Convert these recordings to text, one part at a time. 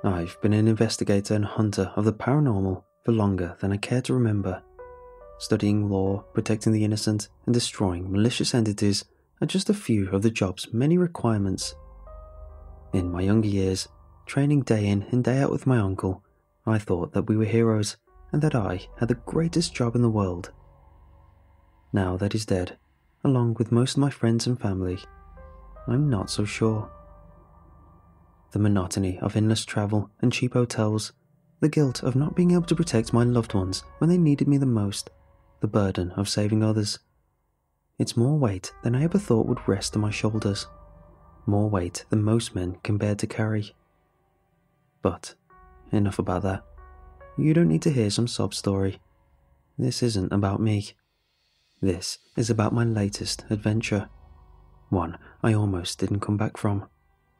I've been an investigator and hunter of the paranormal for longer than I care to remember. Studying law, protecting the innocent, and destroying malicious entities are just a few of the job's many requirements. In my younger years, training day in and day out with my uncle, I thought that we were heroes and that I had the greatest job in the world. Now that he's dead, along with most of my friends and family, I'm not so sure. The monotony of endless travel and cheap hotels, the guilt of not being able to protect my loved ones when they needed me the most, the burden of saving others. It's more weight than I ever thought would rest on my shoulders, more weight than most men can bear to carry. But enough about that. You don't need to hear some sob story. This isn't about me. This is about my latest adventure, one I almost didn't come back from.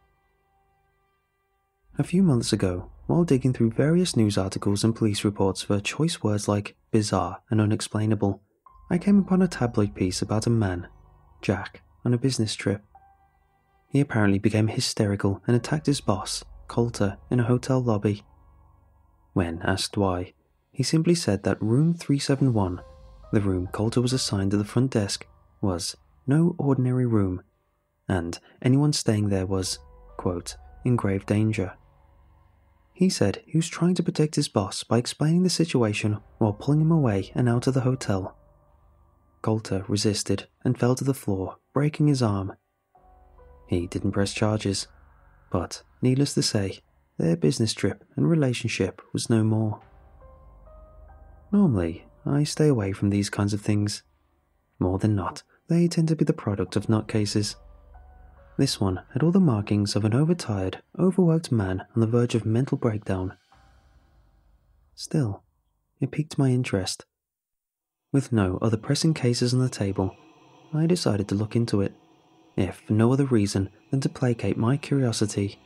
A few months ago, while digging through various news articles and police reports for choice words like bizarre and unexplainable, I came upon a tabloid piece about a man, Jack, on a business trip. He apparently became hysterical and attacked his boss, Coulter, in a hotel lobby. When asked why, he simply said that room 371, the room Coulter was assigned to the front desk, was no ordinary room, and anyone staying there was, quote, in grave danger. He said he was trying to protect his boss by explaining the situation while pulling him away and out of the hotel. Coulter resisted and fell to the floor, breaking his arm. He didn't press charges, but needless to say, their business trip and relationship was no more. Normally, I stay away from these kinds of things. More than not, they tend to be the product of nutcases. This one had all the markings of an overtired, overworked man on the verge of mental breakdown. Still, it piqued my interest. With no other pressing cases on the table, I decided to look into it, if for no other reason than to placate my curiosity.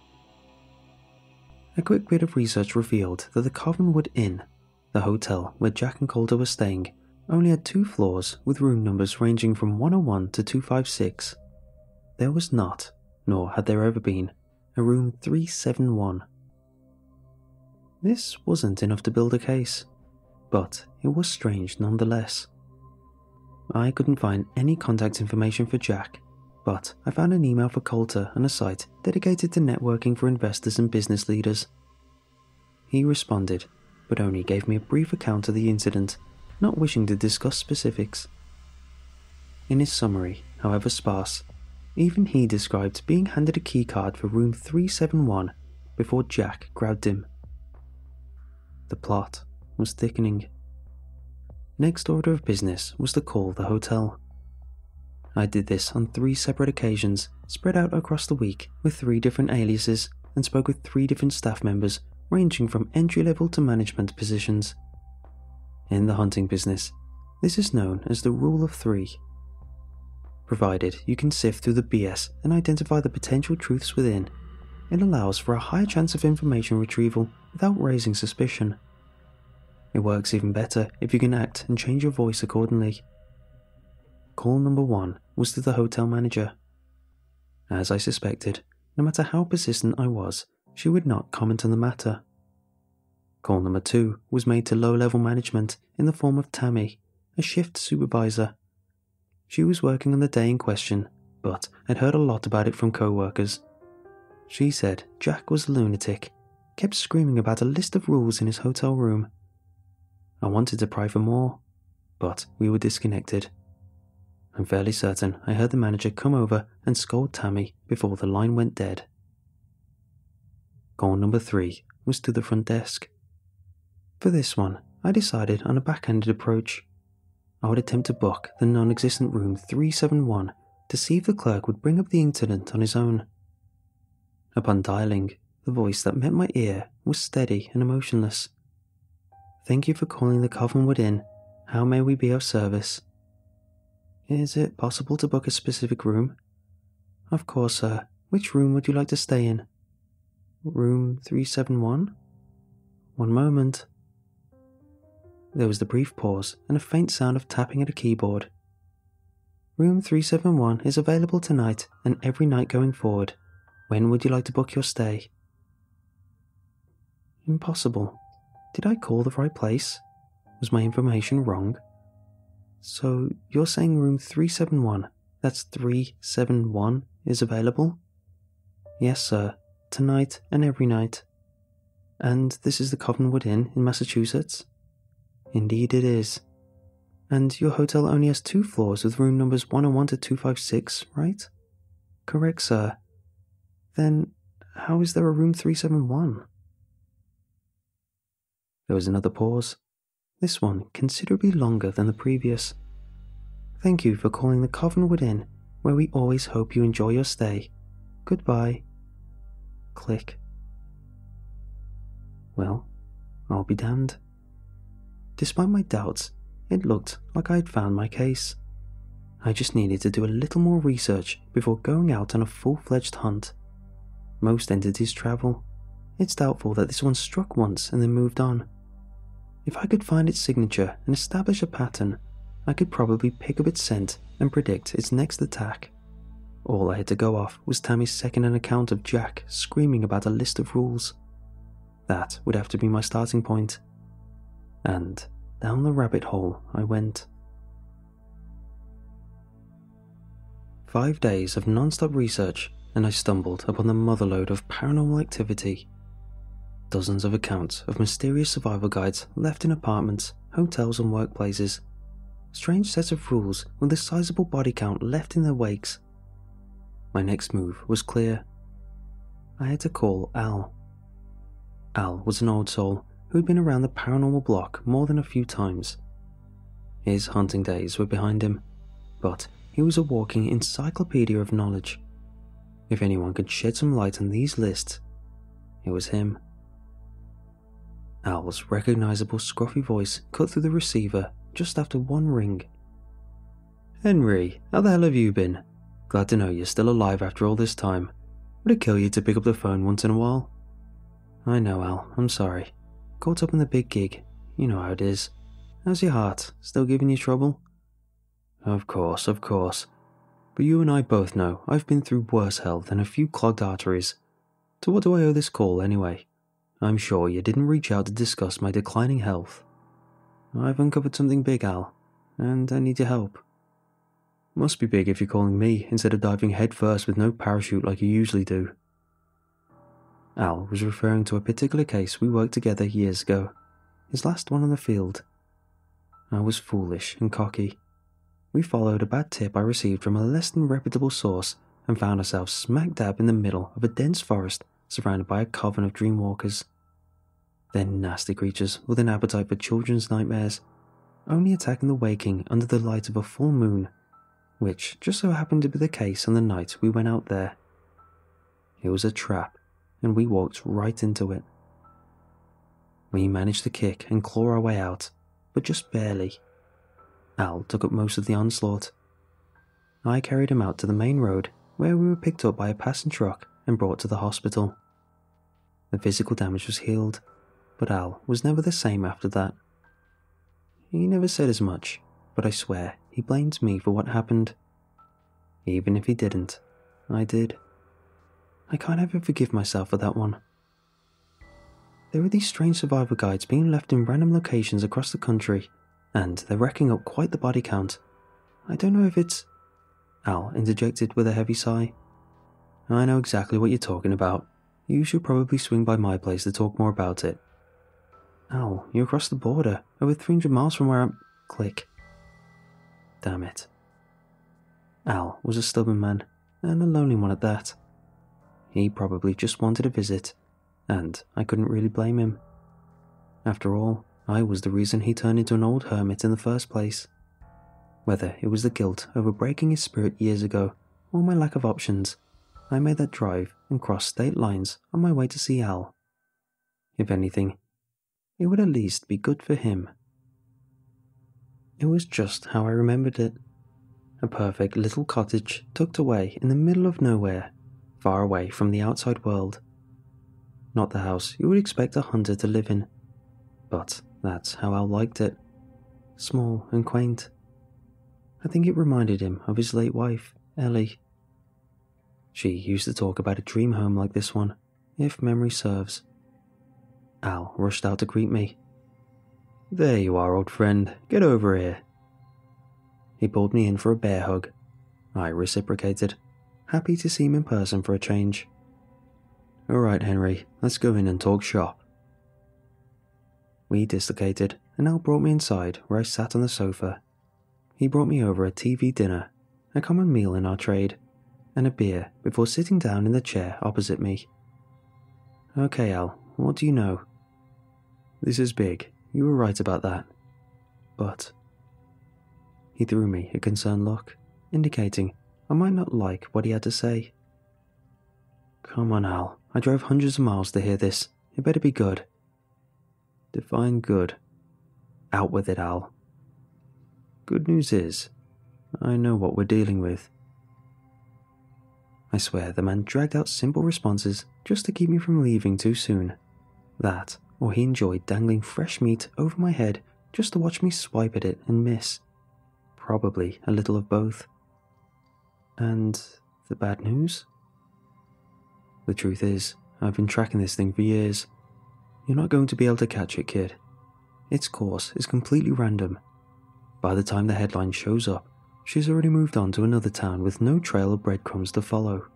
A quick bit of research revealed that the Covanwood Inn, the hotel where Jack and Coulter were staying, only had 2 floors with room numbers ranging from 101 to 256. There was not, nor had there ever been, a room 371. This wasn't enough to build a case, but it was strange nonetheless. I couldn't find any contact information for Jack, but I found an email for Coulter and a site dedicated to networking for investors and business leaders. He responded, but only gave me a brief account of the incident, not wishing to discuss specifics. In his summary, however sparse, even he described being handed a keycard for room 371 before Jack grabbed him. The plot was thickening. Next order of business was to call the hotel. I did this on 3 separate occasions, spread out across the week with 3 different aliases, and spoke with 3 different staff members ranging from entry-level to management positions. In the hunting business, this is known as the Rule of 3. Provided you can sift through the BS and identify the potential truths within, it allows for a higher chance of information retrieval without raising suspicion. It works even better if you can act and change your voice accordingly. Call number 1 was to the hotel manager. As I suspected, no matter how persistent I was, she would not comment on the matter. Call number 2 was made to low-level management in the form of Tammy, a shift supervisor. She was working on the day in question, but had heard a lot about it from co-workers. She said Jack was a lunatic, kept screaming about a list of rules in his hotel room. I wanted to pry for more, but we were disconnected. I'm fairly certain I heard the manager come over and scold Tammy before the line went dead. Call number 3 was to the front desk. For this one, I decided on a back-handed approach. I would attempt to book the non-existent room 371 to see if the clerk would bring up the incident on his own. Upon dialing, the voice that met my ear was steady and emotionless. "Thank you for calling the Covanwood Inn. How may we be of service?" "Is it possible to book a specific room?" "Of course, sir. Which room would you like to stay in?" "Room 371? "One moment." There was the brief pause and a faint sound of tapping at a keyboard. "Room 371 is available tonight and every night going forward. When would you like to book your stay?" Impossible. Did I call the right place? Was my information wrong? So you're saying room 371, that's 371, is available? Yes, sir. Tonight and every night. And this is the Cottonwood Inn in Massachusetts? Indeed it is. And your hotel only has 2 floors with room numbers 101 to 256, right? Correct, sir. Then how is there a room 371? There was another pause, this one considerably longer than the previous. Thank you for calling the Cottonwood Inn, where we always hope you enjoy your stay. Goodbye. Click. Well, I'll be damned. Despite my doubts, it looked like I had found my case. I just needed to do a little more research before going out on a full-fledged hunt. Most entities travel. It's doubtful that this one struck once and then moved on. If I could find its signature and establish a pattern, I could probably pick up its scent and predict its next attack. All I had to go off was Tammy's second-hand account of Jack screaming about a list of rules. That would have to be my starting point. And down the rabbit hole I went. 5 days of non-stop research, and I stumbled upon the motherlode of paranormal activity. Dozens of accounts of mysterious survival guides left in apartments, hotels and workplaces. Strange sets of rules with a sizable body count left in their wakes. My next move was clear. I had to call Al. Al was an old soul who had been around the paranormal block more than a few times. His hunting days were behind him, but he was a walking encyclopedia of knowledge. If anyone could shed some light on these lists, it was him. Al's recognizable scruffy voice cut through the receiver just after one ring. Henry, how the hell have you been? Glad to know you're still alive after all this time. Would it kill you to pick up the phone once in a while? I know, Al, I'm sorry. Caught up in the big gig. You know how it is. How's your heart? Still giving you trouble? Of course. But you and I both know I've been through worse hell than a few clogged arteries. To what do I owe this call, anyway? I'm sure you didn't reach out to discuss my declining health. I've uncovered something big, Al, and I need your help. Must be big if you're calling me instead of diving headfirst with no parachute like you usually do. Al was referring to a particular case we worked together years ago, his last one on the field. I was foolish and cocky. We followed a bad tip I received from a less than reputable source and found ourselves smack dab in the middle of a dense forest surrounded by a coven of dreamwalkers. They're nasty creatures with an appetite for children's nightmares, only attacking the waking under the light of a full moon, which just so happened to be the case on the night we went out there. It was a trap, and we walked right into it. We managed to kick and claw our way out, but just barely. Al took up most of the onslaught. I carried him out to the main road, where we were picked up by a passing truck and brought to the hospital. The physical damage was healed, but Al was never the same after that. He never said as much, but I swear he blamed me for what happened. Even if he didn't, I did. I can't ever forgive myself for that one. There are these strange survival guides being left in random locations across the country, and they're racking up quite the body count. I don't know if it's... Al interjected with a heavy sigh. I know exactly what you're talking about. You should probably swing by my place to talk more about it. Al, you're across the border, over 300 miles from where I'm... Click. Damn it. Al was a stubborn man, and a lonely one at that. He probably just wanted a visit, and I couldn't really blame him. After all, I was the reason he turned into an old hermit in the first place. Whether it was the guilt over breaking his spirit years ago, or my lack of options, I made that drive and crossed state lines on my way to see Al. If anything, it would at least be good for him. It was just how I remembered it. A perfect little cottage tucked away in the middle of nowhere, far away from the outside world. Not the house you would expect a hunter to live in, but that's how Al liked it. Small and quaint. I think it reminded him of his late wife, Ellie. She used to talk about a dream home like this one, if memory serves. Al rushed out to greet me. "There you are, old friend. Get over here." He pulled me in for a bear hug. I reciprocated, happy to see him in person for a change. "Alright, Henry, let's go in and talk shop." We dislocated, and Al brought me inside where I sat on the sofa. He brought me over a TV dinner, a common meal in our trade, and a beer before sitting down in the chair opposite me. "Okay, Al, what do you know?" "This is big. You were right about that. But..." He threw me a concerned look, indicating I might not like what he had to say. "Come on, Al. I drove hundreds of miles to hear this. It better be good." "Define good." "Out with it, Al." "Good news is, I know what we're dealing with." I swear the man dragged out simple responses just to keep me from leaving too soon. That, or he enjoyed dangling fresh meat over my head just to watch me swipe at it and miss. Probably a little of both. And the bad news? The truth is, I've been tracking this thing for years. You're not going to be able to catch it, kid. Its course is completely random. By the time the headline shows up, she's already moved on to another town with no trail of breadcrumbs to follow.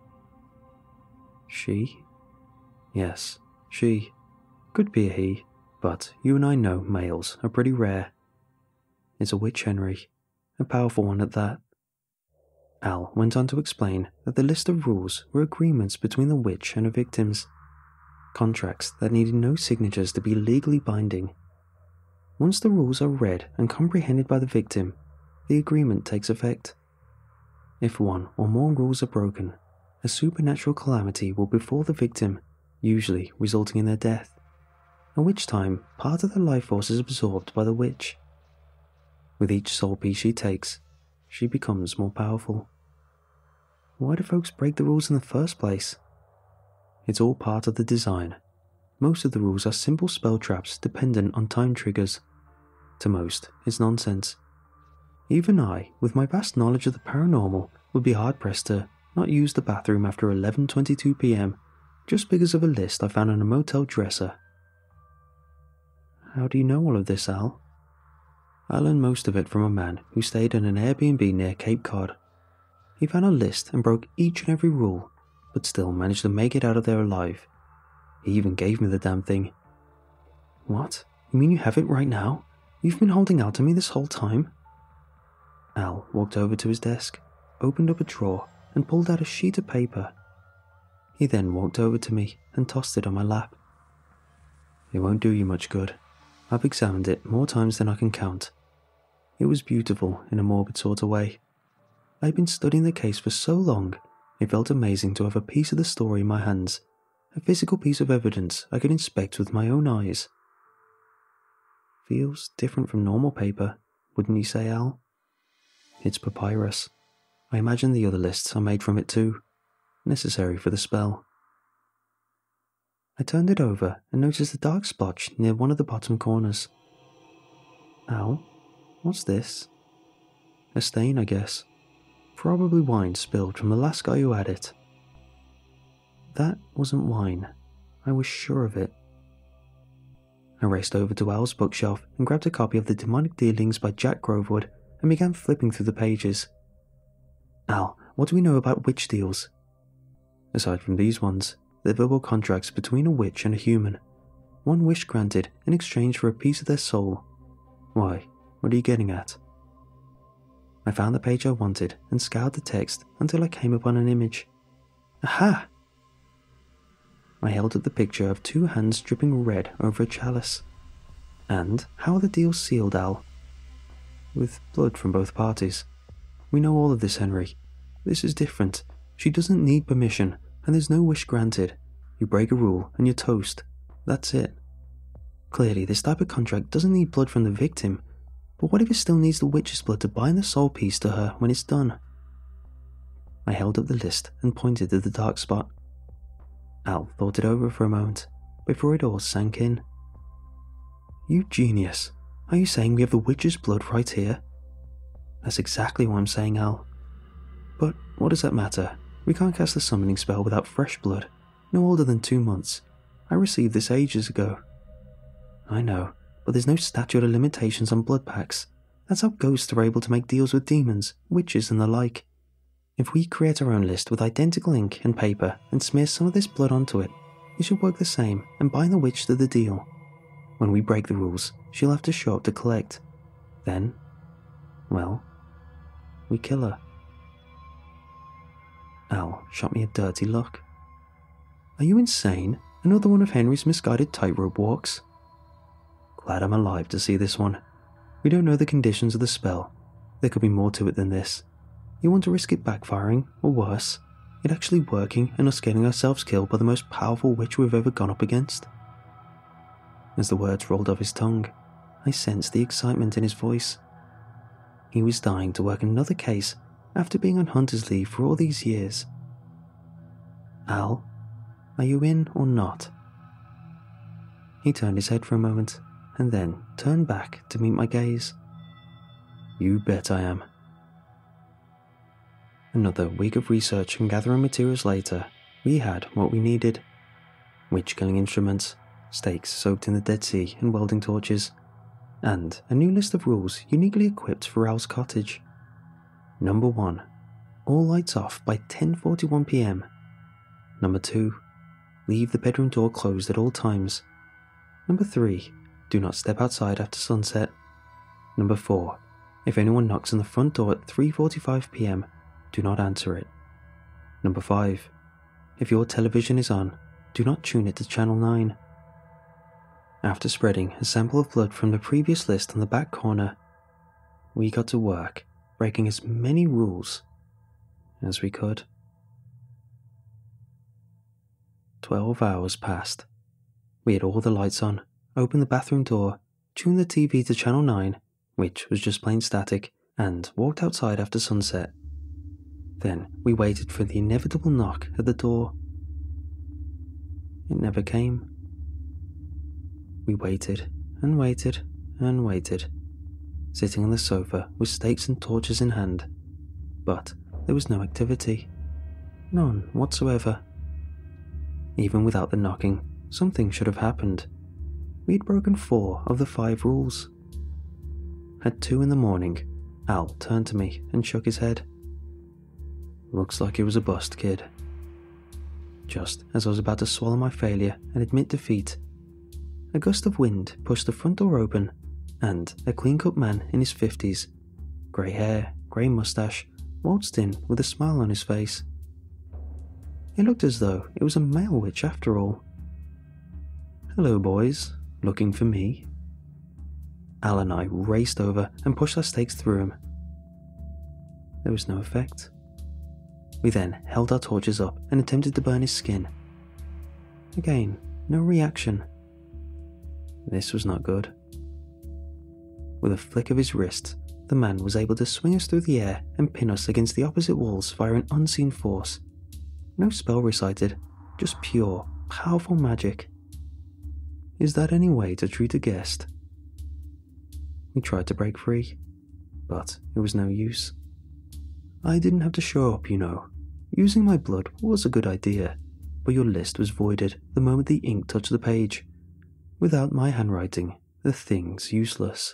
She? Yes, she. Could be a he, but you and I know males are pretty rare. It's a witch, Henry. A powerful one at that. Al went on to explain that the list of rules were agreements between the witch and her victims. Contracts that needed no signatures to be legally binding. Once the rules are read and comprehended by the victim, the agreement takes effect. If one or more rules are broken, a supernatural calamity will befall the victim, usually resulting in their death, at which time part of the life force is absorbed by the witch. With each soul piece she takes, she becomes more powerful. Why do folks break the rules in the first place? It's all part of the design. Most of the rules are simple spell traps dependent on time triggers. To most, it's nonsense. Even I, with my vast knowledge of the paranormal, would be hard-pressed to not use the bathroom after 11:22 p.m. just because of a list I found on a motel dresser. How do you know all of this, Al? I learned most of it from a man who stayed in an Airbnb near Cape Cod. He found a list and broke each and every rule, but still managed to make it out of there alive. He even gave me the damn thing. What? You mean you have it right now? You've been holding out to me this whole time? Al walked over to his desk, opened up a drawer, and pulled out a sheet of paper. He then walked over to me and tossed it on my lap. It won't do you much good. I've examined it more times than I can count. It was beautiful in a morbid sort of way. I'd been studying the case for so long, it felt amazing to have a piece of the story in my hands, a physical piece of evidence I could inspect with my own eyes. Feels different from normal paper, wouldn't you say, Al? It's papyrus. I imagine the other lists are made from it too, necessary for the spell. I turned it over and noticed a dark splotch near one of the bottom corners. Al, what's this? A stain, I guess. Probably wine spilled from the last guy who had it. That wasn't wine. I was sure of it. I raced over to Al's bookshelf and grabbed a copy of The Demonic Dealings by Jack Grovewood and began flipping through the pages. Al, what do we know about witch deals? Aside from these ones, they're verbal contracts between a witch and a human. One wish granted in exchange for a piece of their soul. Why, what are you getting at? I found the page I wanted and scoured the text until I came upon an image. Aha! I held up the picture of two hands dripping red over a chalice. And how are the deals sealed, Al? With blood from both parties. We know all of this, Henry. This is different. She doesn't need permission, and there's no wish granted. You break a rule and you're toast. That's it. Clearly, this type of contract doesn't need blood from the victim, but what if it still needs the witch's blood to bind the soul piece to her when it's done? I held up the list and pointed to the dark spot. Al thought it over for a moment, before it all sank in. You genius. Are you saying we have the witch's blood right here? That's exactly what I'm saying, Al. But what does that matter? We can't cast the summoning spell without fresh blood, no older than 2 months. I received this ages ago. I know, but there's no statute of limitations on blood packs. That's how ghosts are able to make deals with demons, witches, and the like. If we create our own list with identical ink and paper and smear some of this blood onto it, it should work the same and bind the witch to the deal. When we break the rules, she'll have to show up to collect. Then, well, we kill her. Al shot me a dirty look. Are you insane? Another one of Henry's misguided tightrope walks? Glad I'm alive to see this one. We don't know the conditions of the spell. There could be more to it than this. You want to risk it backfiring, or worse, it actually working and us getting ourselves killed by the most powerful witch we've ever gone up against? As the words rolled off his tongue, I sensed the excitement in his voice. He was dying to work another case after being on hunter's leave for all these years. Al, are you in or not? He turned his head for a moment and then turned back to meet my gaze. You bet I am. Another week of research and gathering materials later, we had what we needed. Witch-killing instruments, stakes soaked in the Dead Sea and welding torches, and a new list of rules uniquely equipped for Al's cottage. Number 1. All lights off by 10:41 p.m. Number 2. Leave the bedroom door closed at all times. Number 3. Do not step outside after sunset. Number 4. If anyone knocks on the front door at 3:45 p.m, do not answer it. Number 5. If your television is on, do not tune it to Channel 9. After spreading a sample of blood from the previous list on the back corner, we got to work, breaking as many rules as we could. 12 hours passed. We had all the lights on, opened the bathroom door, tuned the TV to Channel 9, which was just plain static, and walked outside after sunset. Then we waited for the inevitable knock at the door. It never came. We waited and waited and waited, sitting on the sofa with stakes and torches in hand. But there was no activity. None whatsoever. Even without the knocking, something should have happened. We had broken 4 of the 5 rules. At 2 in the morning, Al turned to me and shook his head. Looks like it was a bust, kid. Just as I was about to swallow my failure and admit defeat, a gust of wind pushed the front door open, and a clean-cut man in his 50s, grey hair, grey moustache, waltzed in with a smile on his face. It looked as though it was a male witch after all. Hello, boys. Looking for me? Al and I raced over and pushed our stakes through him. There was no effect. We then held our torches up and attempted to burn his skin. Again, no reaction. This was not good. With a flick of his wrist, the man was able to swing us through the air and pin us against the opposite walls via an unseen force. No spell recited, just pure, powerful magic. Is that any way to treat a guest? We tried to break free, but it was no use. I didn't have to show up, you know. Using my blood was a good idea, but your list was voided the moment the ink touched the page. Without my handwriting, the thing's useless.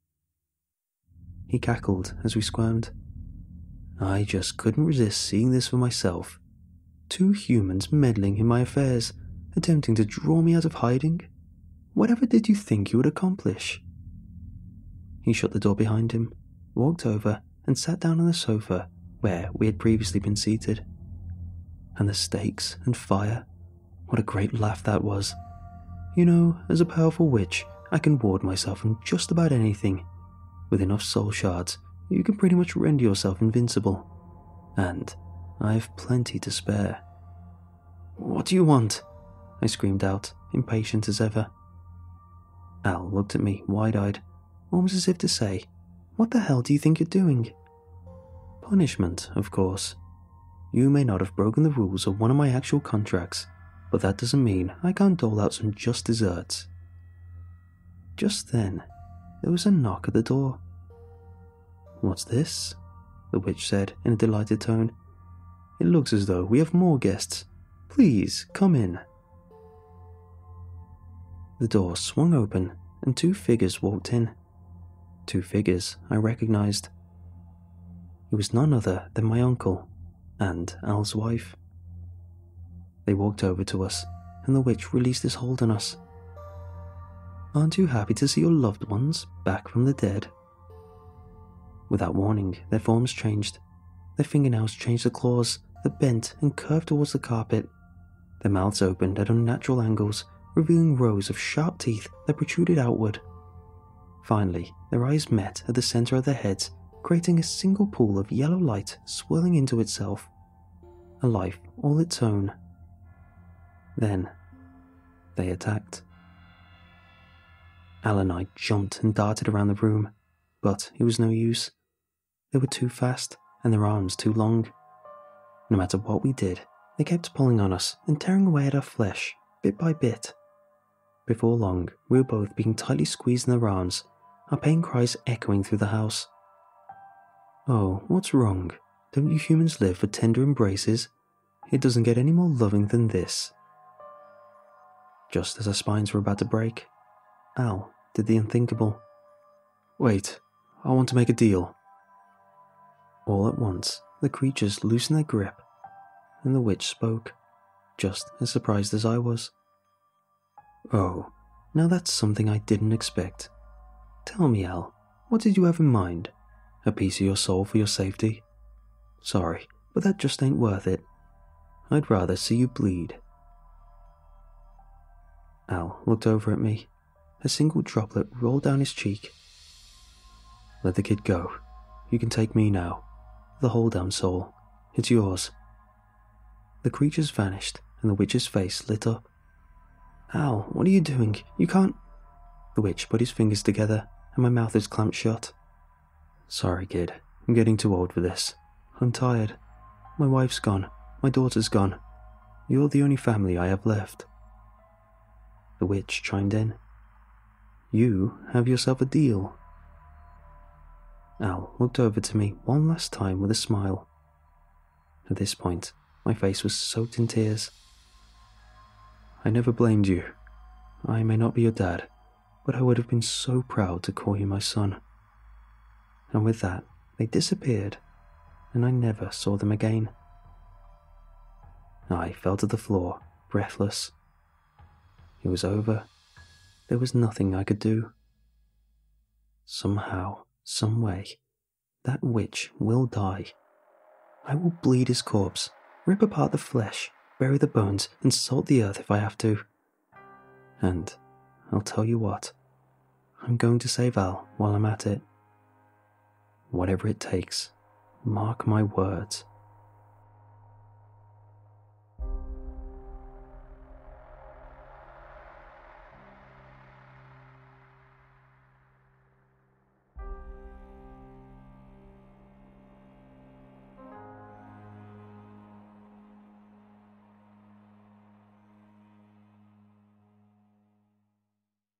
He cackled as we squirmed. I just couldn't resist seeing this for myself. 2 humans meddling in my affairs, attempting to draw me out of hiding. Whatever did you think you would accomplish? He shut the door behind him, walked over, and sat down on the sofa where we had previously been seated. And the stakes and fire, what a great laugh that was. You know, as a powerful witch, I can ward myself from just about anything. With enough soul shards, you can pretty much render yourself invincible. And I have plenty to spare. What do you want? I screamed out, impatient as ever. Al looked at me wide-eyed, almost as if to say, what the hell do you think you're doing? Punishment, of course. You may not have broken the rules of one of my actual contracts, but that doesn't mean I can't dole out some just desserts. Just then, there was a knock at the door. What's this? The witch said in a delighted tone. It looks as though we have more guests. Please, come in. The door swung open and two figures walked in. Two figures I recognized. It was none other than my uncle and Al's wife. They walked over to us, and the witch released his hold on us. "Aren't you happy to see your loved ones back from the dead?" Without warning, their forms changed. Their fingernails changed to claws that bent and curved towards the carpet. Their mouths opened at unnatural angles, revealing rows of sharp teeth that protruded outward. Finally, their eyes met at the center of their heads, creating a single pool of yellow light swirling into itself. A life all its own. Then, they attacked. Al and I jumped and darted around the room, but it was no use. They were too fast, and their arms too long. No matter what we did, they kept pulling on us and tearing away at our flesh, bit by bit. Before long, we were both being tightly squeezed in their arms, our pain cries echoing through the house. "Oh, what's wrong? Don't you humans live for tender embraces? It doesn't get any more loving than this." Just as our spines were about to break, Al did the unthinkable. "Wait, I want to make a deal." All at once, the creatures loosened their grip, and the witch spoke, just as surprised as I was. "Oh, now that's something I didn't expect. Tell me, Al, what did you have in mind? A piece of your soul for your safety? Sorry, but that just ain't worth it. I'd rather see you bleed." Al looked over at me. A single droplet rolled down his cheek. "Let the kid go. You can take me now. The whole damn soul. It's yours." The creatures vanished, and the witch's face lit up. "Al, what are you doing? You can't—" The witch put his fingers together, and my mouth is clamped shut. "Sorry, kid. I'm getting too old for this. I'm tired. My wife's gone. My daughter's gone. You're the only family I have left." The witch chimed in. "You have yourself a deal." Al looked over to me one last time with a smile. At this point, my face was soaked in tears. "I never blamed you. I may not be your dad, but I would have been so proud to call you my son." And with that, they disappeared, and I never saw them again. I fell to the floor, breathless. It was over. There was nothing I could do. Somehow, some way, that witch will die. I will bleed his corpse, rip apart the flesh, bury the bones, and salt the earth if I have to. And I'll tell you what, I'm going to save Al while I'm at it. Whatever it takes, mark my words.